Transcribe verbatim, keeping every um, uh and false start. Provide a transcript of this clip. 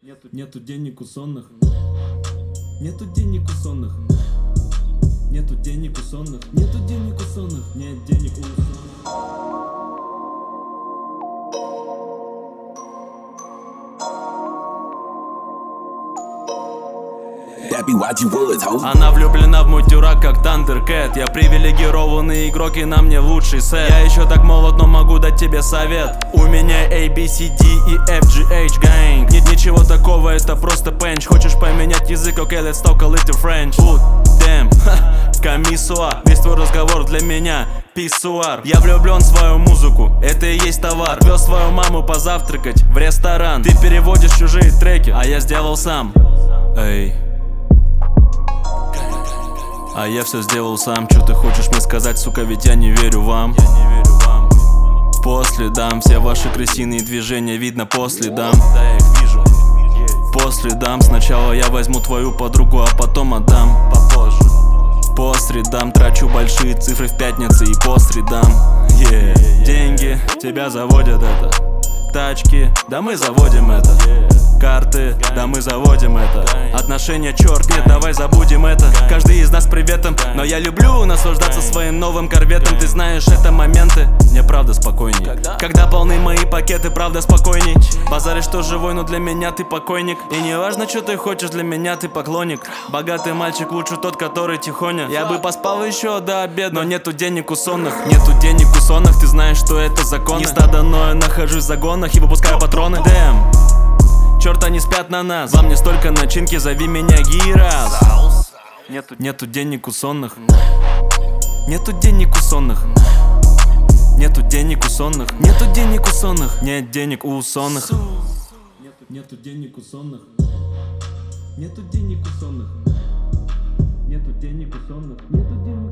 Нету, нету денег у сонных. Нету денег у сонных. Нету денег у сонных. Нету денег у сонных. Нет денег у сонных. Она влюблена в мой дюрак, как Thundercat. Я привилегированный игрок, и на мне лучший сет. Я еще так молод, но могу дать тебе совет. У меня A, B, C, D и F, G, H, gang. Нет ничего такого, это просто пенч. Хочешь поменять язык? Окей, okay, let's talk a little French. Ooh, damn, комиссуар. Весь твой разговор для меня писсуар. Я влюблен в свою музыку, это и есть товар. Вез свою маму позавтракать в ресторан. Ты переводишь чужие треки, а я сделал сам. Эй. А я все сделал сам. Чё ты хочешь мне сказать, сука, ведь я не верю вам. Я не верю вам. По следам, все ваши крысиные движения видно по следам. Да, я их вижу. По следам, сначала я возьму твою подругу, а потом отдам попозже. По средам трачу большие цифры в пятницы и по средам. Yeah. Деньги тебя заводят это. Тачки, да мы заводим это. Карты, да мы заводим это. Отношения, черт, нет, давай забудем это. Каждый из нас приветом, но я люблю наслаждаться своим новым корветом. Ты знаешь, это моменты, мне правда спокойней. Когда полны мои пакеты, правда спокойней. Базаришь, что живой, но для меня ты покойник. И не важно, что ты хочешь, для меня ты поклонник. Богатый мальчик лучше тот, который тихоня. Я бы поспал еще до обеда, но нету денег у сонных. Нету денег у сонных, ты знаешь, что это закон. Не стадо, но я нахожусь в загонах и выпускаю патроны. Дэм. Черт, они спят на нас. Во мне столько начинки, зови меня Гирас. Нету, нету денег у сонных. Нету денег у сонных. Нету денег у сонных. Нету денег у сонных. Нет денег у сонных. Нету, нету денег у сонных. Нету денег у сонных. Нету денег у сонных. Нету денег.